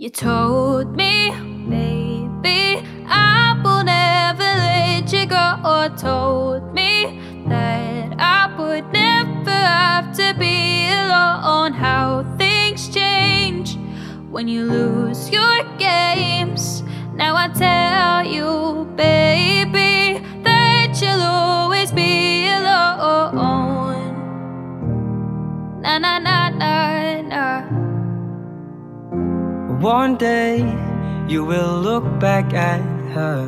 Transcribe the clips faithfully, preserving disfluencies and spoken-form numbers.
You told me, baby, I will never let you go. Or told me that I would never have to be alone. How things change when you lose your games. Now I tell you, baby, that you'll always be alone. Na na na na na. One day you will look back at her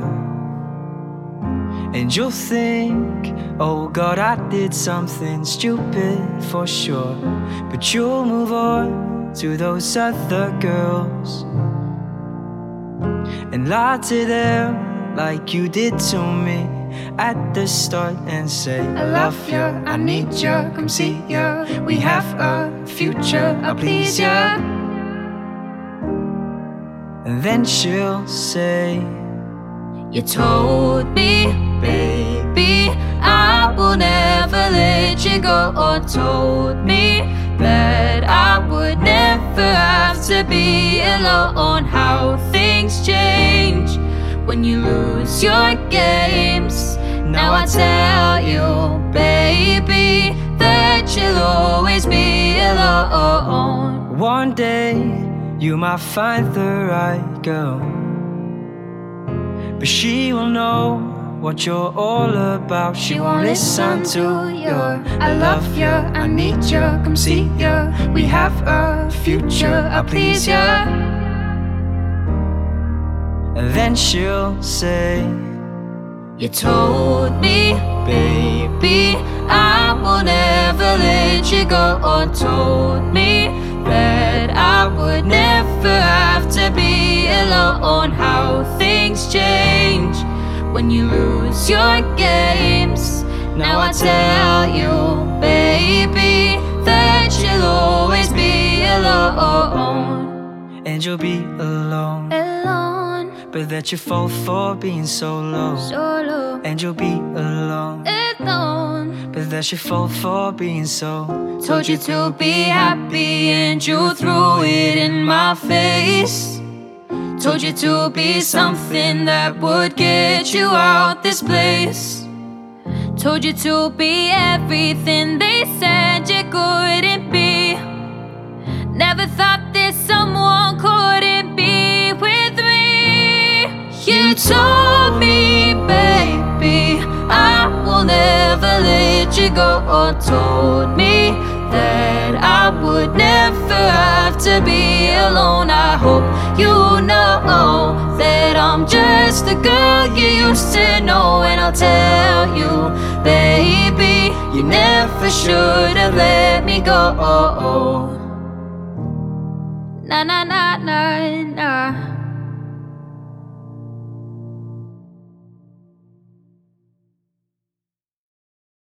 and you'll think, oh God, I did something stupid for sure. But you'll move on to those other girls and lie to them like you did to me at the start and say, I love you, I need you, come see you, we have a future, I'll please you. And then she'll say, you told me, baby, I will never let you go. Or told me that I would never have to be alone. How things change when you lose your games. Now I tell you, baby, that you'll always be alone. One day you might find the right girl, but she will know what you're all about. She, she won't listen to your I love you, I need you, come see you, we have a future, I'll please you. And then she'll say, you told me, baby, I will never let you go. Or told me that I would never have to be alone. How things change when you lose your games. Now I tell you, baby, that you'll always be alone. And you'll be alone, alone. But that you fall for being so low, so low. And you'll be alone, alone. But that you fall for being so. Told you to be happy and you threw it in my face. Told you to be something that would get you out this place. Told you to be everything they said you couldn't be. Never thought that someone couldn't be with me. You told me, baby, I will never let you go. Or told me that I would never have to be alone. I hope you know that I'm just the girl you used to know. And I'll tell you, baby, you never should have let me go. Na na na na na.